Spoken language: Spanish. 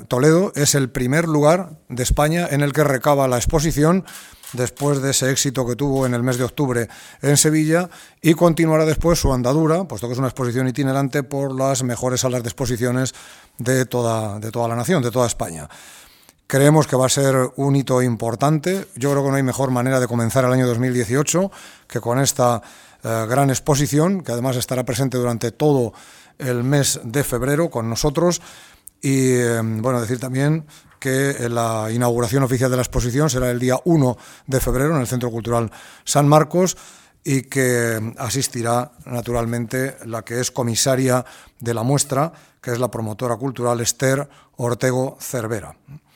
Toledo es el primer lugar de España en el que recaba la exposición, después de ese éxito que tuvo en el mes de octubre en Sevilla, y continuará después su andadura, puesto que es una exposición itinerante, por las mejores salas de exposiciones de toda la nación, de toda España. Creemos que va a ser un hito importante. Yo creo que no hay mejor manera de comenzar el año 2018 que con esta gran exposición, que además estará presente durante todo el mes de febrero con nosotros. Y bueno, decir también que la inauguración oficial de la exposición será el día 1 de febrero en el Centro Cultural San Marcos, y que asistirá naturalmente la que es comisaria de la muestra, que es la promotora cultural Esther Ortego Cervera.